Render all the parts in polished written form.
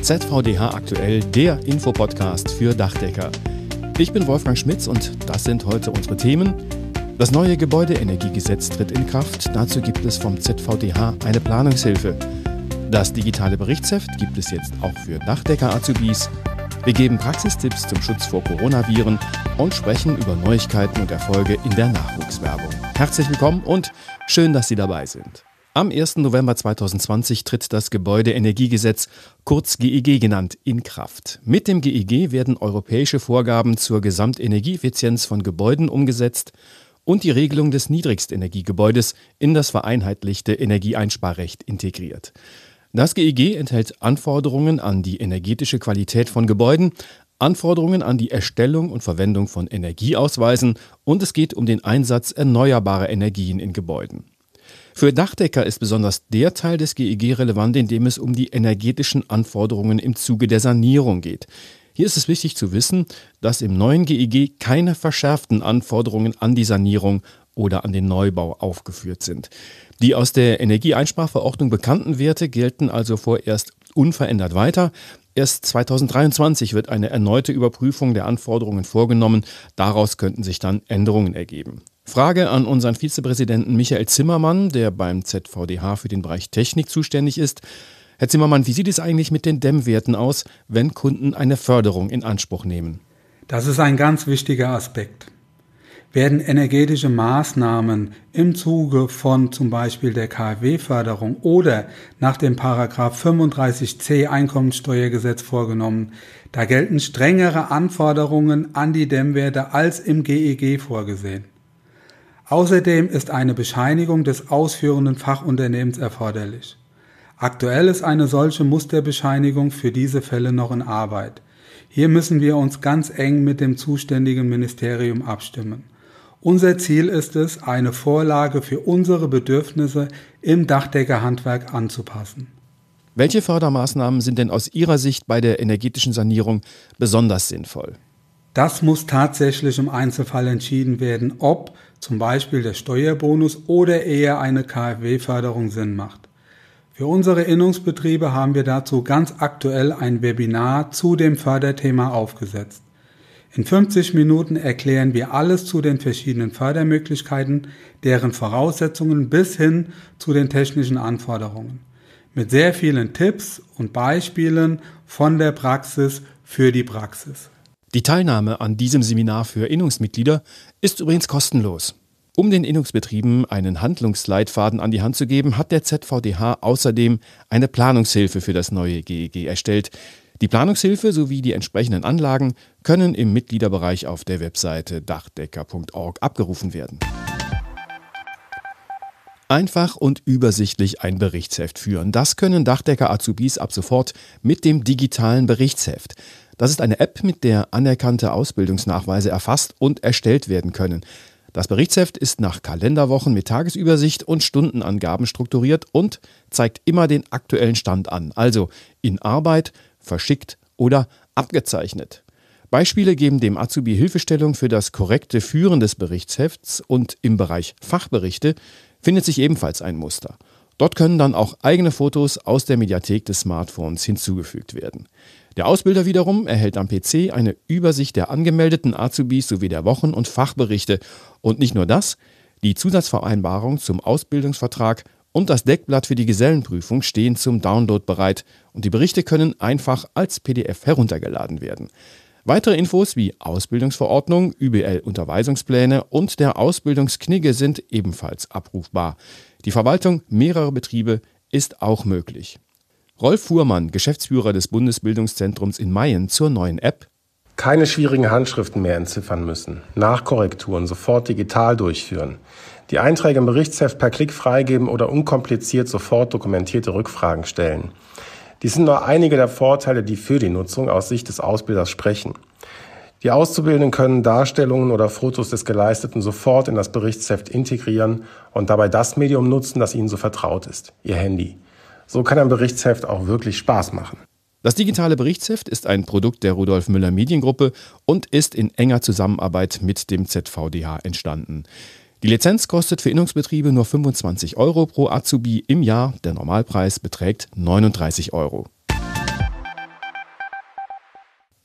ZVDH aktuell, der Infopodcast für Dachdecker. Ich bin Wolfgang Schmitz und das sind heute unsere Themen. Das neue Gebäudeenergiegesetz tritt in Kraft. Dazu gibt es vom ZVDH eine Planungshilfe. Das digitale Berichtsheft gibt es jetzt auch für Dachdecker-Azubis. Wir geben Praxistipps zum Schutz vor Coronaviren und sprechen über Neuigkeiten und Erfolge in der Nachwuchswerbung. Herzlich willkommen und schön, dass Sie dabei sind. Am 1. November 2020 tritt das Gebäudeenergiegesetz, kurz GEG genannt, in Kraft. Mit dem GEG werden europäische Vorgaben zur Gesamtenergieeffizienz von Gebäuden umgesetzt und die Regelung des Niedrigstenergiegebäudes in das vereinheitlichte Energieeinsparrecht integriert. Das GEG enthält Anforderungen an die energetische Qualität von Gebäuden, Anforderungen an die Erstellung und Verwendung von Energieausweisen und es geht um den Einsatz erneuerbarer Energien in Gebäuden. Für Dachdecker ist besonders der Teil des GEG relevant, in dem es um die energetischen Anforderungen im Zuge der Sanierung geht. Hier ist es wichtig zu wissen, dass im neuen GEG keine verschärften Anforderungen an die Sanierung oder an den Neubau aufgeführt sind. Die aus der Energieeinsparverordnung bekannten Werte gelten also vorerst unverändert weiter. Erst 2023 wird eine erneute Überprüfung der Anforderungen vorgenommen. Daraus könnten sich dann Änderungen ergeben. Frage an unseren Vizepräsidenten Michael Zimmermann, der beim ZVDH für den Bereich Technik zuständig ist. Herr Zimmermann, wie sieht es eigentlich mit den Dämmwerten aus, wenn Kunden eine Förderung in Anspruch nehmen? Das ist ein ganz wichtiger Aspekt. Werden energetische Maßnahmen im Zuge von zum Beispiel der KfW-Förderung oder nach dem Paragraph 35c Einkommensteuergesetz vorgenommen, da gelten strengere Anforderungen an die Dämmwerte als im GEG vorgesehen. Außerdem ist eine Bescheinigung des ausführenden Fachunternehmens erforderlich. Aktuell ist eine solche Musterbescheinigung für diese Fälle noch in Arbeit. Hier müssen wir uns ganz eng mit dem zuständigen Ministerium abstimmen. Unser Ziel ist es, eine Vorlage für unsere Bedürfnisse im Dachdeckerhandwerk anzupassen. Welche Fördermaßnahmen sind denn aus Ihrer Sicht bei der energetischen Sanierung besonders sinnvoll? Das muss tatsächlich im Einzelfall entschieden werden, ob zum Beispiel der Steuerbonus oder eher eine KfW-Förderung Sinn macht. Für unsere Innungsbetriebe haben wir dazu ganz aktuell ein Webinar zu dem Förderthema aufgesetzt. In 50 Minuten erklären wir alles zu den verschiedenen Fördermöglichkeiten, deren Voraussetzungen bis hin zu den technischen Anforderungen. Mit sehr vielen Tipps und Beispielen von der Praxis für die Praxis. Die Teilnahme an diesem Seminar für Innungsmitglieder ist übrigens kostenlos. Um den Innungsbetrieben einen Handlungsleitfaden an die Hand zu geben, hat der ZVDH außerdem eine Planungshilfe für das neue GEG erstellt. Die Planungshilfe sowie die entsprechenden Anlagen können im Mitgliederbereich auf der Webseite dachdecker.org abgerufen werden. Einfach und übersichtlich ein Berichtsheft führen. Das können Dachdecker-Azubis ab sofort mit dem digitalen Berichtsheft. Das ist eine App, mit der anerkannte Ausbildungsnachweise erfasst und erstellt werden können. Das Berichtsheft ist nach Kalenderwochen mit Tagesübersicht und Stundenangaben strukturiert und zeigt immer den aktuellen Stand an, also in Arbeit, verschickt oder abgezeichnet. Beispiele geben dem Azubi Hilfestellung für das korrekte Führen des Berichtshefts und im Bereich Fachberichte findet sich ebenfalls ein Muster. Dort können dann auch eigene Fotos aus der Mediathek des Smartphones hinzugefügt werden. Der Ausbilder wiederum erhält am PC eine Übersicht der angemeldeten Azubis sowie der Wochen- und Fachberichte. Und nicht nur das, die Zusatzvereinbarung zum Ausbildungsvertrag und das Deckblatt für die Gesellenprüfung stehen zum Download bereit und die Berichte können einfach als PDF heruntergeladen werden. Weitere Infos wie Ausbildungsverordnung, ÜBL-Unterweisungspläne und der Ausbildungsknigge sind ebenfalls abrufbar. Die Verwaltung mehrerer Betriebe ist auch möglich. Rolf Fuhrmann, Geschäftsführer des Bundesbildungszentrums in Mayen, zur neuen App. Keine schwierigen Handschriften mehr entziffern müssen. Nachkorrekturen sofort digital durchführen. Die Einträge im Berichtsheft per Klick freigeben oder unkompliziert sofort dokumentierte Rückfragen stellen. Dies sind nur einige der Vorteile, die für die Nutzung aus Sicht des Ausbilders sprechen. Die Auszubildenden können Darstellungen oder Fotos des Geleisteten sofort in das Berichtsheft integrieren und dabei das Medium nutzen, das ihnen so vertraut ist, ihr Handy. So kann ein Berichtsheft auch wirklich Spaß machen. Das digitale Berichtsheft ist ein Produkt der Rudolf Müller Mediengruppe und ist in enger Zusammenarbeit mit dem ZVDH entstanden. Die Lizenz kostet für Innungsbetriebe nur 25 € pro Azubi im Jahr. Der Normalpreis beträgt 39 €.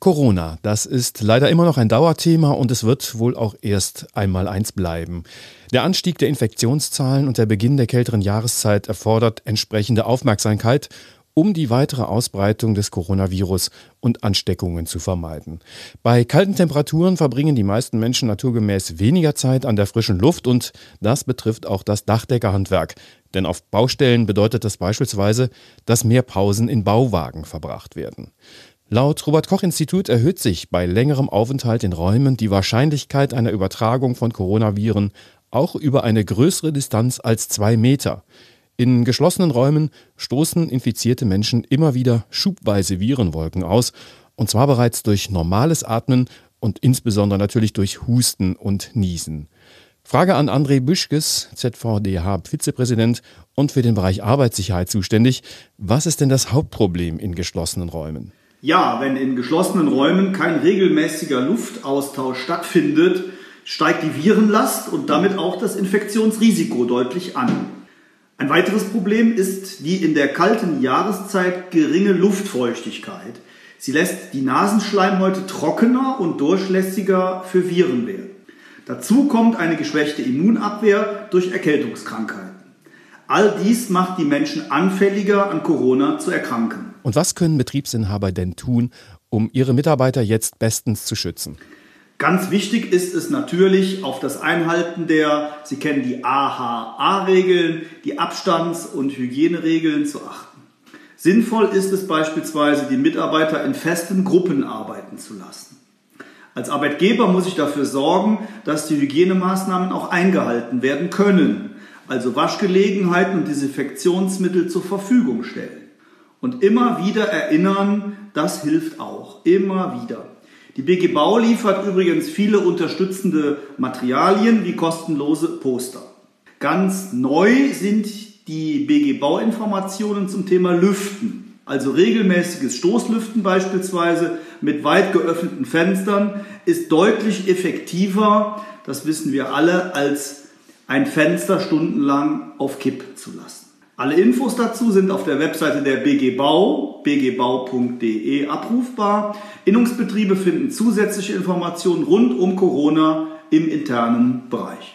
Corona, das ist leider immer noch ein Dauerthema und es wird wohl auch erst einmal eins bleiben. Der Anstieg der Infektionszahlen und der Beginn der kälteren Jahreszeit erfordert entsprechende Aufmerksamkeit, um die weitere Ausbreitung des Coronavirus und Ansteckungen zu vermeiden. Bei kalten Temperaturen verbringen die meisten Menschen naturgemäß weniger Zeit an der frischen Luft und das betrifft auch das Dachdeckerhandwerk. Denn auf Baustellen bedeutet das beispielsweise, dass mehr Pausen in Bauwagen verbracht werden. Laut Robert-Koch-Institut erhöht sich bei längerem Aufenthalt in Räumen die Wahrscheinlichkeit einer Übertragung von Coronaviren auch über eine größere Distanz als 2 Meter. In geschlossenen Räumen stoßen infizierte Menschen immer wieder schubweise Virenwolken aus, und zwar bereits durch normales Atmen und insbesondere natürlich durch Husten und Niesen. Frage an André Büschkes, ZVDH-Vizepräsident und für den Bereich Arbeitssicherheit zuständig. Was ist denn das Hauptproblem in geschlossenen Räumen? Ja, wenn in geschlossenen Räumen kein regelmäßiger Luftaustausch stattfindet, steigt die Virenlast und damit auch das Infektionsrisiko deutlich an. Ein weiteres Problem ist die in der kalten Jahreszeit geringe Luftfeuchtigkeit. Sie lässt die Nasenschleimhäute trockener und durchlässiger für Viren werden. Dazu kommt eine geschwächte Immunabwehr durch Erkältungskrankheiten. All dies macht die Menschen anfälliger, an Corona zu erkranken. Und was können Betriebsinhaber denn tun, um ihre Mitarbeiter jetzt bestens zu schützen? Ganz wichtig ist es natürlich, auf das Einhalten Sie kennen die AHA-Regeln, die Abstands- und Hygieneregeln zu achten. Sinnvoll ist es beispielsweise, die Mitarbeiter in festen Gruppen arbeiten zu lassen. Als Arbeitgeber muss ich dafür sorgen, dass die Hygienemaßnahmen auch eingehalten werden können, also Waschgelegenheiten und Desinfektionsmittel zur Verfügung stellen. Und immer wieder erinnern, das hilft auch, immer wieder. Die BG Bau liefert übrigens viele unterstützende Materialien wie kostenlose Poster. Ganz neu sind die BG Bau-Informationen zum Thema Lüften. Also regelmäßiges Stoßlüften beispielsweise mit weit geöffneten Fenstern ist deutlich effektiver, das wissen wir alle, als ein Fenster stundenlang auf Kipp zu lassen. Alle Infos dazu sind auf der Webseite der BG Bau, bgbau.de, abrufbar. Innungsbetriebe finden zusätzliche Informationen rund um Corona im internen Bereich.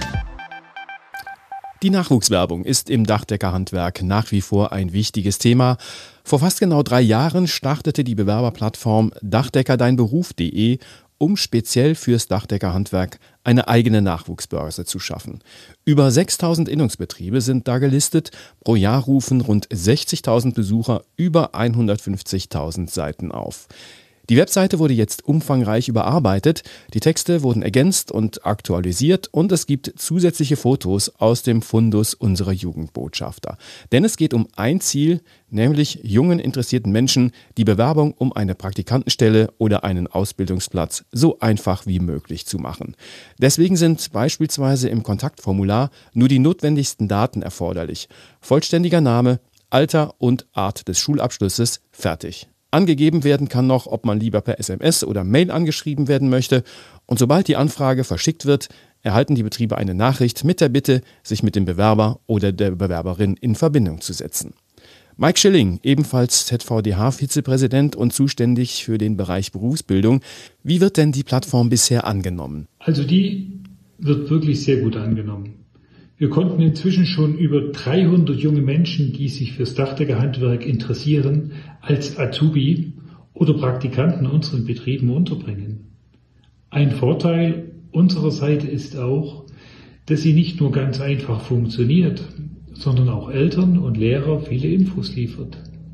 Die Nachwuchswerbung ist im Dachdeckerhandwerk nach wie vor ein wichtiges Thema. Vor fast genau 3 Jahren startete die Bewerberplattform dachdeckerdeinberuf.de, um speziell fürs Dachdeckerhandwerk eine eigene Nachwuchsbörse zu schaffen. Über 6.000 Innungsbetriebe sind da gelistet, pro Jahr rufen rund 60.000 Besucher über 150.000 Seiten auf. Die Webseite wurde jetzt umfangreich überarbeitet, die Texte wurden ergänzt und aktualisiert und es gibt zusätzliche Fotos aus dem Fundus unserer Jugendbotschafter. Denn es geht um ein Ziel, nämlich jungen interessierten Menschen die Bewerbung um eine Praktikantenstelle oder einen Ausbildungsplatz so einfach wie möglich zu machen. Deswegen sind beispielsweise im Kontaktformular nur die notwendigsten Daten erforderlich. Vollständiger Name, Alter und Art des Schulabschlusses, fertig. Angegeben werden kann noch, ob man lieber per SMS oder Mail angeschrieben werden möchte. Und sobald die Anfrage verschickt wird, erhalten die Betriebe eine Nachricht mit der Bitte, sich mit dem Bewerber oder der Bewerberin in Verbindung zu setzen. Mike Schilling, ebenfalls ZVDH-Vizepräsident und zuständig für den Bereich Berufsbildung. Wie wird denn die Plattform bisher angenommen? Also die wird wirklich sehr gut angenommen. Wir konnten inzwischen schon über 300 junge Menschen, die sich fürs Dachdeckerhandwerk interessieren, als Azubi oder Praktikanten in unseren Betrieben unterbringen. Ein Vorteil unserer Seite ist auch, dass sie nicht nur ganz einfach funktioniert, sondern auch Eltern und Lehrer viele Infos liefert.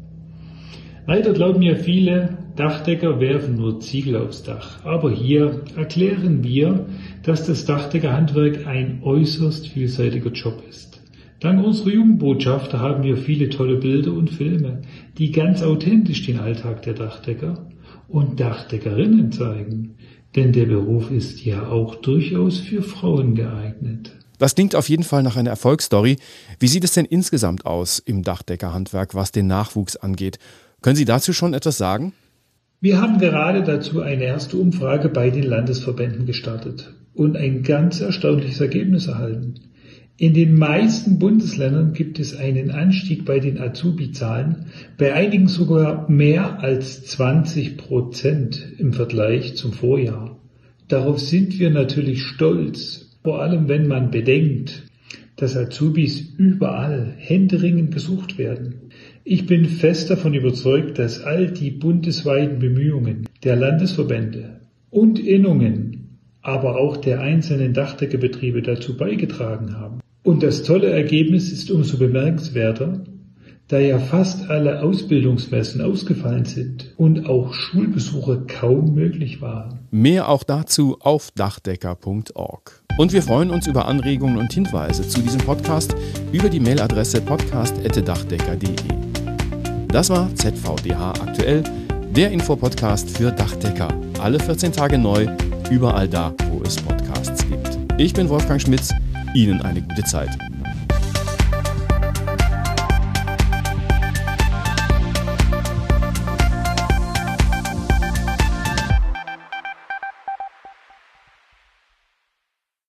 Leider glauben ja viele, Dachdecker werfen nur Ziegel aufs Dach. Aber hier erklären wir, dass das Dachdeckerhandwerk ein äußerst vielseitiger Job ist. Dank unserer Jugendbotschafter haben wir viele tolle Bilder und Filme, die ganz authentisch den Alltag der Dachdecker und Dachdeckerinnen zeigen. Denn der Beruf ist ja auch durchaus für Frauen geeignet. Das klingt auf jeden Fall nach einer Erfolgsstory. Wie sieht es denn insgesamt aus im Dachdeckerhandwerk, was den Nachwuchs angeht? Können Sie dazu schon etwas sagen? Wir haben gerade dazu eine erste Umfrage bei den Landesverbänden gestartet und ein ganz erstaunliches Ergebnis erhalten. In den meisten Bundesländern gibt es einen Anstieg bei den Azubi-Zahlen, bei einigen sogar mehr als 20% im Vergleich zum Vorjahr. Darauf sind wir natürlich stolz, vor allem wenn man bedenkt, dass Azubis überall händeringend gesucht werden. Ich bin fest davon überzeugt, dass all die bundesweiten Bemühungen der Landesverbände und Innungen, aber auch der einzelnen Dachdeckerbetriebe dazu beigetragen haben. Und das tolle Ergebnis ist umso bemerkenswerter, da ja fast alle Ausbildungsmessen ausgefallen sind und auch Schulbesuche kaum möglich waren. Mehr auch dazu auf dachdecker.org. Und wir freuen uns über Anregungen und Hinweise zu diesem Podcast über die Mailadresse podcast@dachdecker.de. Das war ZVDH aktuell, der Infopodcast für Dachdecker. Alle 14 Tage neu, überall da, wo es Podcasts gibt. Ich bin Wolfgang Schmitz. Ihnen eine gute Zeit.